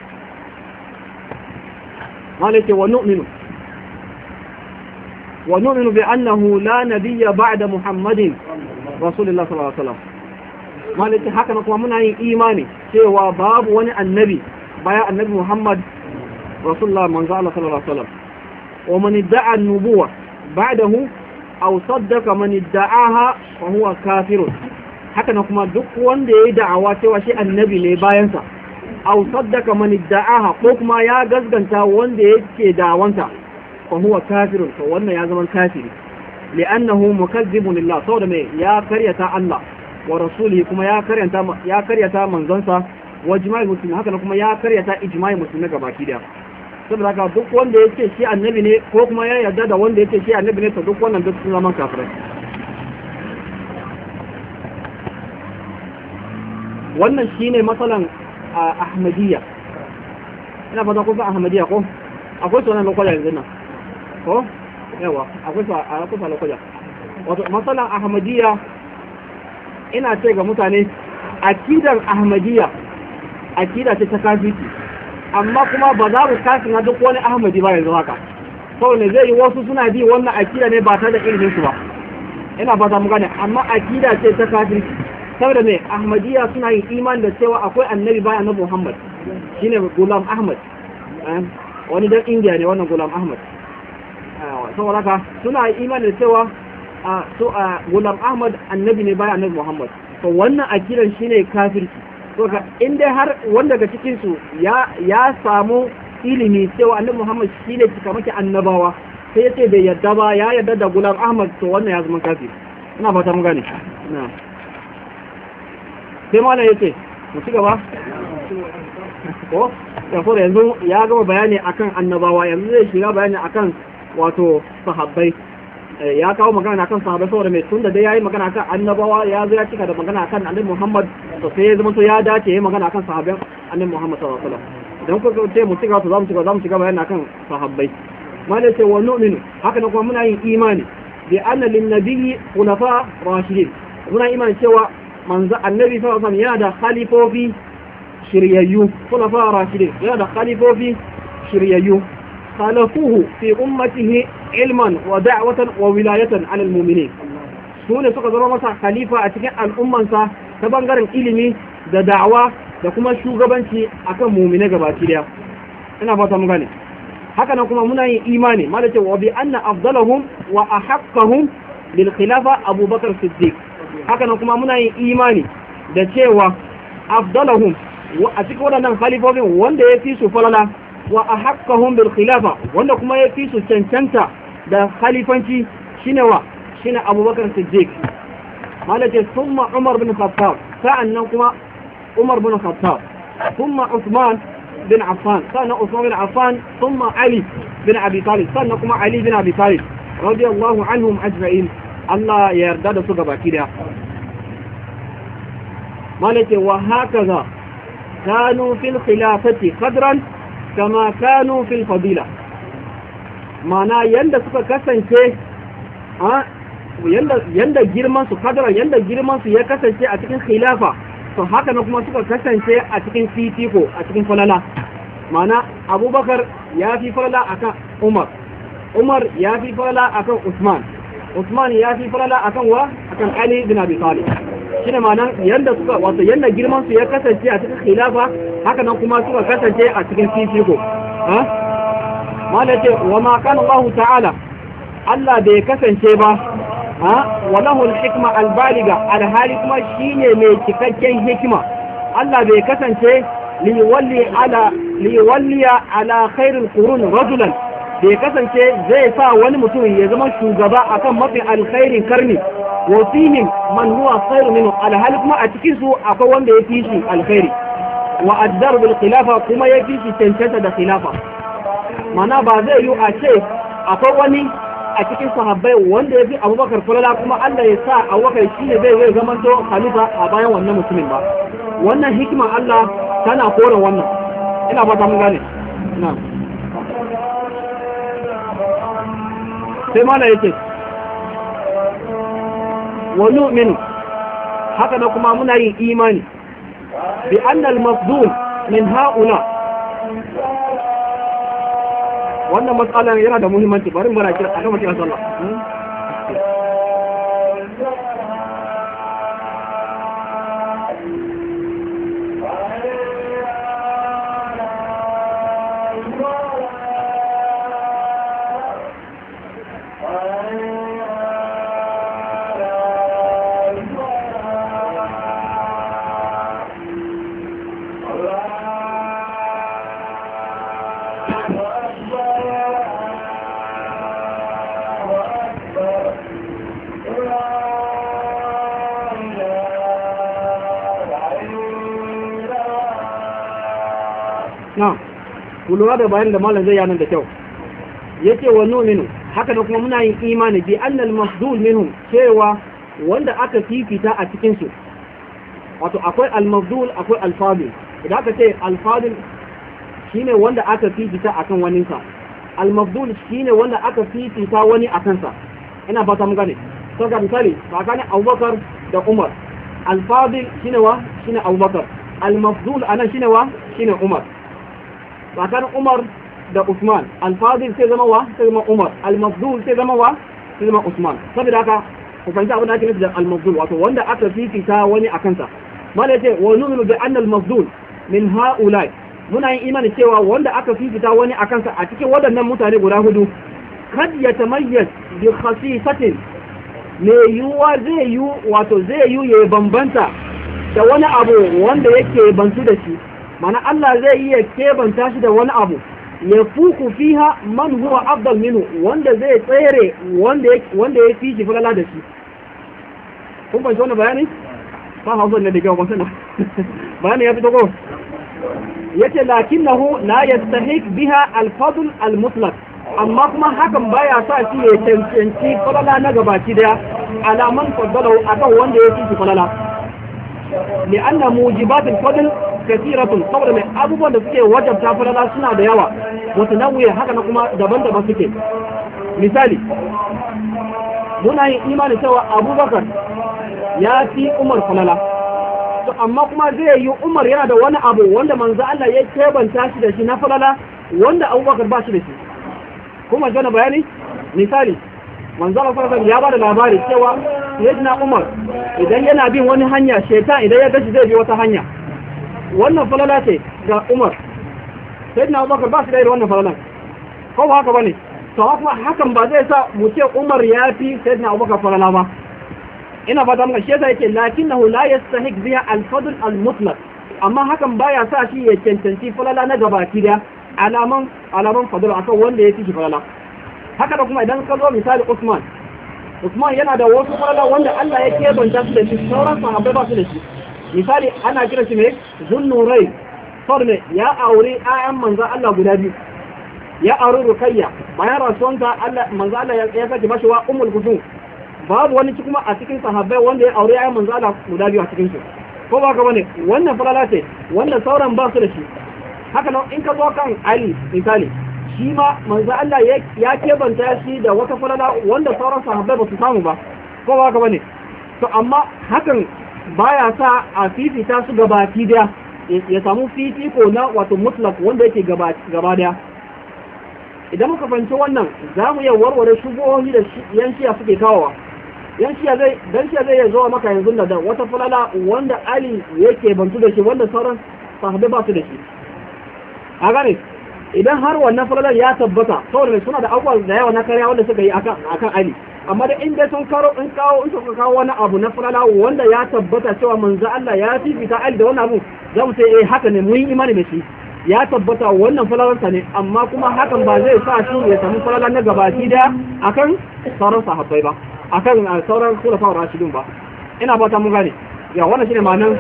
malaka wa nu'minu bi annahu la nabiyya ba'da Muhammadin Rasulullah sallallahu alaihi wasallam. malaka haka kuma muna yin imani cewa babu wani annabi baya annabi Muhammad Rasulullah manzo Allah sallallahu alaihi wasallam. wa man idda'a an-nubuwwa ba'dahu aw saddaqa man idda'aha fa huwa kafirun. haka kuma duk wanda yayi da'awa cewa shi annabi ne bayan sa, aw saddaqa man idda'aha ko kuma ya gaskanta wanda yake da'awanta, fa huwa kafirun, to wannan ya zama kafiri, li'annahu mukazzibun lillah, saboda me ya karyata Allah wa rasulihi, kuma ya karyata manzonsa, wa ijma'i muslimin, haka kuma ya karyata ijma'i muslimin gabaki da. saboda haka duk wanda yake shi annabi ne ko kuma ya yarda da wanda yake shi annabi ne, to duk wannan duk sun zama kafirai. wannan shine masalan Ahmadiyya. ina fata kun san Ahmadiyya ko akwai sunan lokaci yanzu nan ko yawa akwai sa lokaci. wato masalan Ahmadiyya, ina ce ga mutane akidar Ahmadiyya akida ce ta kafirci, amma kuma ba za mu kafi na duk wani Ahmadi ba yanzu haka, sau ne zai yi wasu suna bi wannan akida ne ba ta da ilimin su ba. ina ba ta mu gane, amma akida ce ta kafirci, saboda me Ahmadiyya suna yin imani da cewa akwai annabi bayan annabi Muhammad shine Gulam Ahmad wani dan India ne wannan Gulam Ahmad saboda haka suna yin imani da cewa Gulam Ahmad annabi ne bayan annabi Muhammad to wannan akidan shine kafirci to ka inda har wanda daga cikin su ya samu ilimi cewa annabi Muhammad shine cikamake annabawa sai yace bai yadda ba ya yadda da Gulam Ahmad to wannan ya zama kafir ina fata mun gane na sai mallan yace mu ci gaba ko da yanzu ya gama bayani akan annabawa yanzu zai shiga bayani akan wato sahabbai ya kawo magana kan sahabbai saboda mai tunda dai yayi magana kan annabawa ya zo ya cika da magana kan annabi Muhammad to sai ya zama to ya dace yayi magana kan sahabban annabi Muhammad sallallahu alaihi wasallam idan ku ce mu cika to zamu cika bayani kan sahabbai malai ce wa nu'minu haka ne kuma muna yin imani bi anna lin nabiyyi khulafa rashidin muna imani cewa manzo annabi sallallahu alaihi wasallam yana da khalifofi shiryayyu khulafa rashidin yana da khalifofi shiryayyu خالفوه في أمته علما ودعوة وولاية على المؤمنين سنة suka zama masa khalifa a cikin al'ummansa ta bangaren ilimi da da'awa da kuma shugabanci akan mu'mine gabaki daya ina fata mun gane haka nan kuma muna yin imani ma da cewa bi anna afdalahum wa ahaqqahum lil khilafa Abu Bakar Siddiq haka nan kuma muna yin imani da cewa afdalahum a cikin wadannan khalifofin wanda ya fi su falala wa ahaqqahum bil khilafa wanda kuma ya fi su cancanta da khalifanci shine Abu Bakar Siddiq malaka thumma Umar bin Khattab sa'annan kuma Umar bin Khattab thumma Uthman bin Affan sa'annan Uthman bin Affan thumma Ali bin Abi Talib sa'annan kuma Ali bin Abi Talib radiyallahu anhum ajma'in Allah ya yarda da su gabaki daya malaka wa hakaza kanu fil khilafati qadran kama kanu fil fadila mana yanda suka kasance yanda girman su kadara yanda girman su ya kasance a cikin khilafa to haka ne kuma suka kasance a cikin fitiko a cikin falala mana Abubakar ya fi falala akan Umar ya fi falala akan Usman ya fi falala akan Ali bin Abi Talib shine ma'anar yanda girman su ya kasance a cikin khilafa haka nan kuma suka kasance a cikin fifiko malace wa ma kana Allah ta'ala Allah bai kasance ba wa lahu al-hikma al-baliga al-hali kuma shine mai cikakken hikima Allah bai kasance liwalli ala khairul qurun rajulan bai kasance zai sa wani mutum ya zama shugaba akan mafi alkhairin karni wa fihim man huwa khairu minhu alhal kuma a cikin su akwai wanda ya fi shi alkhairi wa addar bil khilafa kuma ya fi shi cancanta da khilafa mana ba zai yi a ce akwai wani a cikin sahabbai wanda ya fi Abubakar falala kuma Allah ya sa Abubakar shine zai zama to khalifa a bayan wannan mutumin ba wannan hikiman Allah tana koran wannan ina fata mun gane na'am sai mala yake wa nu'minu haka da kuma muna yin imani bi anna al-mafdul min haula wannan matsalar yana da muhimmanci bari mu bara kira a gama kira sallah ku lura da bayan da malam zai yanar da kyau yace wa nu'minu haka da kuma muna yin imani bi annal mafdul minhum cewa wanda aka fifita a cikin su wato akwai al-mafdul akwai al-fadil idan aka ce al-fadil shine wanda aka fifita akan wani sa al-mafdul shine wanda aka fifita wani akan sa ina fata mun gane to ga misali tsakanin Abubakar da Umar al-fadil shine Abubakar al-mafdul anan shine Umar tsakanin Umar da Usman al-fadil sai zama Umar al-mafdul sai zama Usman saboda haka ku fahimta abin da ake nufi da al-mafdul wato wanda aka fifita wani akan sa malai ce wa nu'minu bi anna al-mafdul min ha'ulai muna yin imani cewa wanda aka fifita wani akan sa a cikin waɗannan mutane guda hudu kad yatamayyaz bi khasisatin me yuwa zai yu wato zai yu ya bambanta da wani abu wanda yake bantu da shi mana Allah zai iya kebanta shi da wani abu ya fuku fiha man huwa afdal minhu wanda zai tsere wanda ya fi shi falala da shi kun ban wannan bayani ba hausa ne da gawa ban sanin bayani ya fito ko yace lakinnahu la yastahiq biha al-fadl al-mutlaq amma kuma hakan baya sa shi ya cancanci falala na gabaki daya alaman faddalahu akan wanda ya fi shi falala li'anna mujibat al-fadl kathiratun saboda mai abubuwan da suke wajabta falala suna da yawa mutanawwi haka na kuma daban-daban suke misali muna yin imani cewa Abubakar ya fi Umar falala to amma kuma zai yi Umar yana da wani abu wanda manzo Allah ya kebanta shi da shi na falala wanda Abubakar ba shi da shi kuma jana bayani misali manzo Allah sallallahu alaihi wasallam ya bada labari cewa sayyidina Umar idan yana bin wani hanya shaytan idan ya gashi zai bi wata hanya wannan falala ce ga Umar sayyidina Abubakar ba shi da wannan falalan ko ba haka bane to kuma hakan ba zai sa mu ce Umar ya fi sayyidina Abubakar falala ba ina fata muka shi yake lakinnahu la yastahiq biha al-fadl al-mutlaq amma hakan baya sa shi ya cancanci falala na gabaki da alaman fadl akan wanda ya fi falala haka da kuma idan ka zo misali Usman yana da wasu falala wanda Allah ya kebanta su da shi sauran sahabbai ba su da shi misali ana kira shi mai zunnurai farne ya aure ayan manzo Allah guda biyu ya aure Rukayya bayan rasuwanta Allah manzo Allah ya saki bashi wa Ummul Kulthum babu wani kuma a cikin sahabbai wanda ya aure ayan manzo Allah guda biyu a cikin su ko ba ka bane wannan falala ce wanda sauran ba su da shi haka nan in ka zo kan Ali misali shi ma manzo Allah ya kebanta shi da wata falala wanda sauran sahabbai ba su samu ba ko ba ka bane to amma hakan baya sa a fifita su gabaki daya ya samu fifiko na wato mutlak wanda yake gaba daya idan muka fahimci wannan za mu iya warware shubuhohi da yan shiya suke kawowa yan shiya zai ya zo maka yanzu da wata falala wanda Ali yake bantu da shi wanda sauran sahabbai ba su da shi a gane idan har wannan falalar ya tabbata saboda suna da abubuwa da yawa na karya wanda suka yi akan Ali amma da inda sun kawo wani abu na falala wanda ya tabbata cewa manzo Allah ya fifita Ali da wannan abu za mu ce haka ne mun yi imani da shi ya tabbata wannan falalarsa ne amma kuma hakan ba zai sa shi ya samu falala na gabaki da akan sauran sahabbai ba akan sauran khulafa rashidun ba ina fata mun gane ya wannan shine ma'anar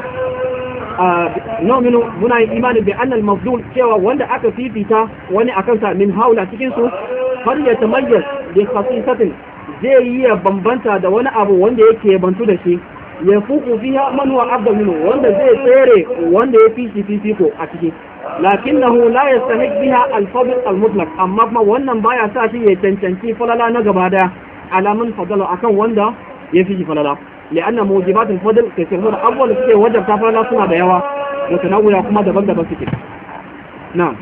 nominu muna yin imani bi annal mafdul cewa wanda aka fifita wani akan sa min haula cikin su har ya tamayyaz bi khasisatin zai yi bambanta da wani abu wanda yake bantu da shi ya fuku fiha man huwa afdal minhu wanda zai tsere wanda ya fi fifiko a ciki lakinnahu la yastahiq biha al-fadl al-mutlaq amma kuma wannan baya sa shi ya cancanci falala na gaba daya alamun fadala akan wanda ya fi falala لأن موجبات الفضل كثيرون أول سكي وجب تفعل سنة بيوا متنوعة كما دبن سكي نعم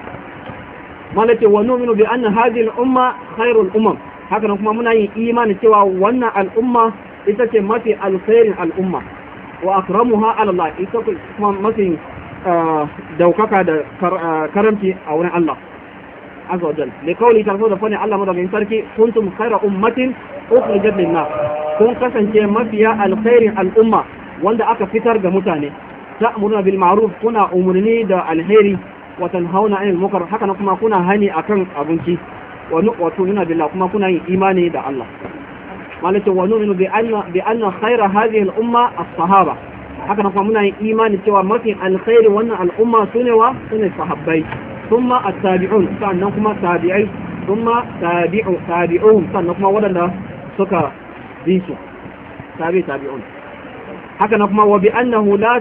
مالتي ونؤمن بأن هذه الأمة خير الأمم هكذا كما منا إيمان سوى وأن الأمة إتكي متي الخير الأمة وأكرمها على الله إتكي متي دوكك كرمتي أولا الله عز وجل لقوله تعالى فني الله مدى من تركي كنتم خير أمة أخرجت للناس kun kasance mafiya alkhairin al'umma wanda aka fitar ga mutane ta'muruna bil ma'ruf kuna umurni da alheri wa tanhauna 'anil munkar haka kuma kuna hani akan abinci wa tu'minuna billahi kuma kuna yin imani da Allah malaka wa nu'minu bi anna khayra hadhihi al-umma as-sahaba haka kuma muna yin imani cewa mafi alkhairi wannan al'umma sune sahabbai thumma at-tabi'un sannan kuma tabi'ai thumma tabi'un sannan kuma wadanda suka bisu tabi'un haka na kuma wa bi annahu la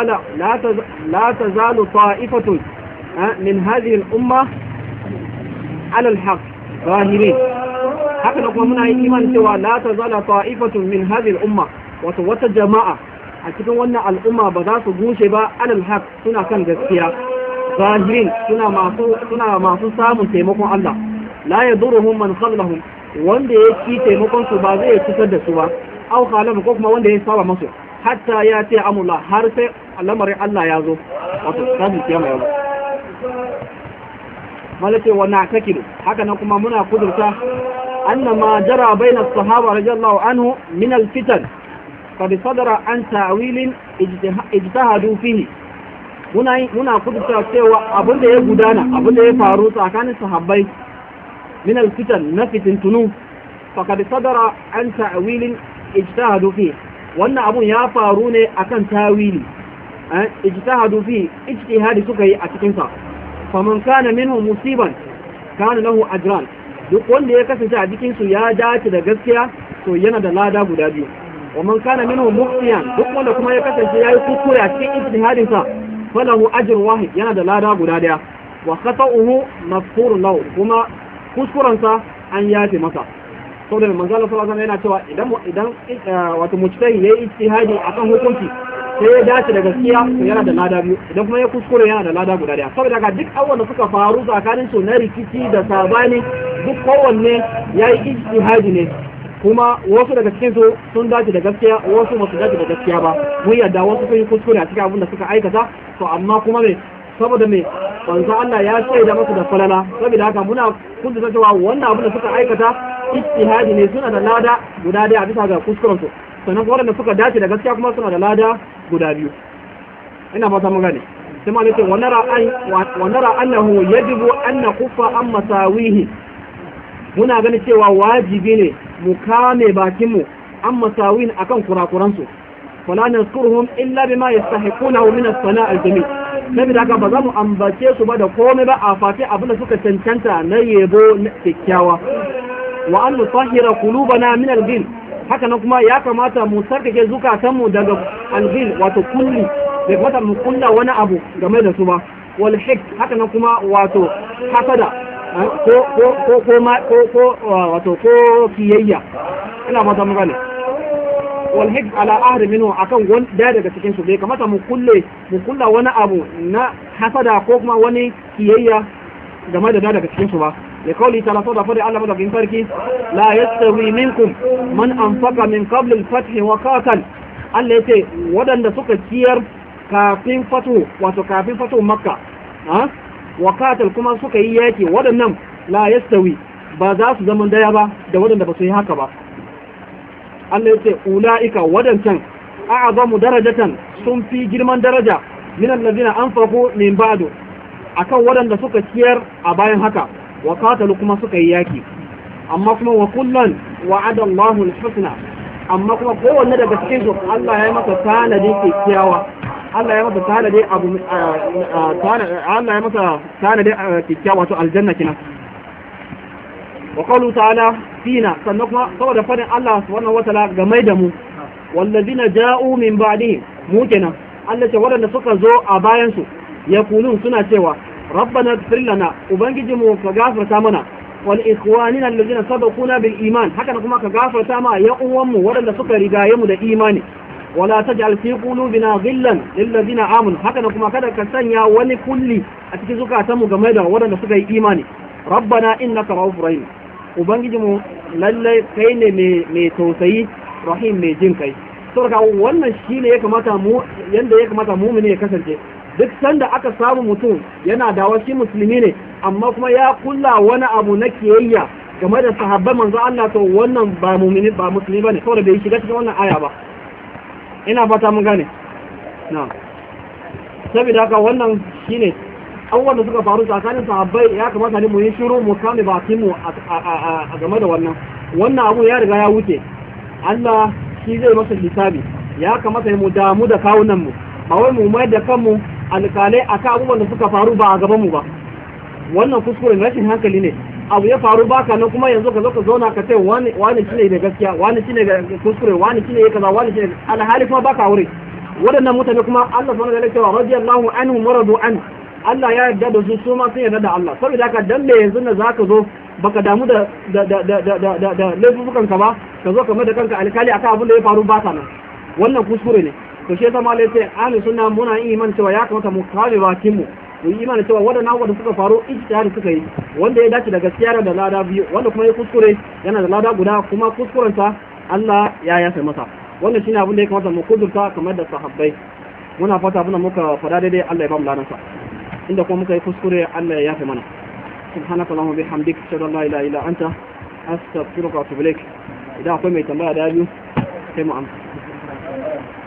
tazalu ta'ifatun min hadhihi al-umma ala al-haq zahirin haka na kuma muna yin imani cewa la tazalu ta'ifatun min hadhihi al-umma wata jama'a a cikin wannan al'umma ba za su gushe ba ala al-haq suna kan gaskiya zahirin suna masu samun taimakon Allah la yadurruhum man khallahum wanda ya ci taimakon su ba zai cutar da su ba aw khalafa ko kuma wanda ya saba masu hatta ya ce amullah har sai lamarin Allah ya zo wato tabi kiyama ya zo malaka wa na'takidu haka nan kuma muna kudurta annama jara baina as-sahaba radiyallahu anhu min al-fitan qad sadara an ta'wilin ijtihadu fihi muna kudurta cewa abinda ya gudana abinda ya faru tsakanin sahabbai min al-fitan na fitintunu faqad sadara an ta'wilin ijtihadu fihi wannan abun ya faru ne akan tawili ijtihadu fihi ijtihadi suka yi a cikin sa faman kana minhu musiban kana lahu ajran duk wanda ya kasance a cikin su ya dace da gaskiya to yana da lada guda biyu wa man kana minhu muqtiyan duk wanda kuma ya kasance yayi kuskure a cikin ijtihadin sa falahu ajrun wahid yana da lada guda daya wa khata'uhu maghfurun lahu kuma kuskuren sa an yafe masa saboda manzo Allah sallallahu alaihi wasallam yana cewa idan wato mujtahid yayi ijtihadi akan hukunci sai ya dace da gaskiya to yana da lada biyu idan kuma ya kuskure yana da lada guda daya saboda ga duk abubuwan da suka faru tsakanin su na rikici da sabani duk kowanne yayi ijtihadi ne kuma wasu daga cikin su sun dace da gaskiya wasu ba su dace da gaskiya ba mun yadda wasu sun yi kuskure a cikin abin da suka aikata to amma kuma me saboda me banza Allah ya shaida masa da falala saboda haka muna kunta cewa wannan abin da suka aikata ijtihadi ne suna da lada guda daya a bisa ga kuskuren su sannan waɗanda suka dace da gaskiya kuma suna da lada guda biyu ina fata mun gane sai ma nace wa nara annahu yajibu an nakuffa an masawihi muna gani cewa wajibi ne mu kame bakin mu an masawihin akan kurakuran su wala nazkuruhum illa bima yastahiqunahu min as-sana' al-jamil saboda haka ba za mu ambace su ba da komai ba a fati abin da suka cancanta na yebo kyakkyawa wa an nutahhira qulubana min al-ghil haka nan kuma ya kamata mu sarkake zukatanmu daga alghil wato kulli bai kamata mu kulla wani abu game da su ba wal hik haka nan kuma wato hasada wato ko kiyayya ina mata mu gane wal hik ala ahri minhu akan wanda daga cikin su bai kamata mu kulla wani abu na hasada ko kuma wani kiyayya game da daga cikin su ba لقوله تعالى صدى فدي الله مدى فرقي لا يستوي منكم من أنفق من قبل الفتح وقاتل الله يتي ودن دا سكا كير كافين فتو واتو كافين فتو مكة وقاتل كما سكا ياتي ودن نم لا يستوي بازاس زمن ديابا دا ودن دا بسوي هكذا الله يتي أولئك ودن كان أعظم درجة سن في جرمان درجة من الذين أنفقوا من بعد akan wadanda suka ciyar a bayan haka wa qatalu kuma suka yi yaki amma kuma wa kullan wa'ada Allahu al-husna amma kuma kowanne daga cikin su Allah ya yi masa tanadi kyakkyawa Allah ya masa tanadi abu Allah ya masa tanadi kyakkyawa to aljanna kina wa qawlu ta'ala fina sannan kuma saboda fadin Allah subhanahu wataala game da mu wallazina ja'u min ba'dihim mu kenan Allah ce wadanda suka zo a bayan su yaqulun suna cewa rabbana ighfir lana ubangijinmu ka gafarta mana wal ikhwanina allazina sabaquna bil iman haka kuma ka gafarta ma ya uwanmu wadanda suka rigaye mu da imani wala taj'al fi qulubina ghillan lil ladina amanu haka kuma kada ka sanya wani kulli a cikin zukatanmu game da wadanda suka yi imani rabbana innaka ra'ufur rahim ubangijinmu lalle kai ne mai tausayi rahim mai jin kai saboda wannan shine ya kamata mu yanda ya kamata mu'mini ya kasance duk sanda aka samu mutum yana da wasu musulmi ne amma kuma ya kulla wani abu na kiyayya game da sahabban manzo Allah to wannan ba mu'mini ba musulmi bane saboda bai shiga cikin wannan aya ba ina fata mun gane na'am saboda haka wannan shine abubuwan da suka faru tsakanin sahabbai ya kamata ne mu yi shiru mu kame bakin mu a game da wannan abu ya riga ya wuce Allah shi zai masa hisabi ya kamata mu damu da kawunan mu ba wai mu mai da kanmu alƙalai akan abubuwan da suka faru ba a gaban mu ba wannan kuskuren rashin hankali ne abu ya faru baka nan kuma yanzu ka zo ka zauna ka ce wani shine da gaskiya wani shine da kuskure wani shine ya kaza wani shine alhali kuma baka aure waɗannan mutane kuma Allah subhanahu wa ta'ala cewa radiyallahu anhu maradu an Allah ya yarda da su ma sun yarda da Allah saboda haka dan me yanzu na zaka zo baka damu da laifukan ka ba ka zo ka mai da kanka alkali akan abin da ya faru baka nan wannan kuskure ne to shi yasa malai sai ahli sunna muna yin iman cewa ya kamata mu kare bakin mu yi imani cewa waɗannan abubuwan da suka faru ijtihadi suka yi wanda ya dace da gaskiya da lada biyu wanda kuma ya kuskure yana da lada guda kuma kuskurensa Allah ya yafe masa. Wannan shine abin da ya kamata mu kudurta kamar da sahabbai. Muna fata abin da muka fada daidai Allah ya ba mu ladansa, inda kuma muka yi kuskure Allah ya yafe mana. Subhanaka Allahumma bihamdika ashhadu an la ilaha illa anta astaghfiruka wa atubu ilaik. Idan akwai mai tambaya da biyu sai mu amsa.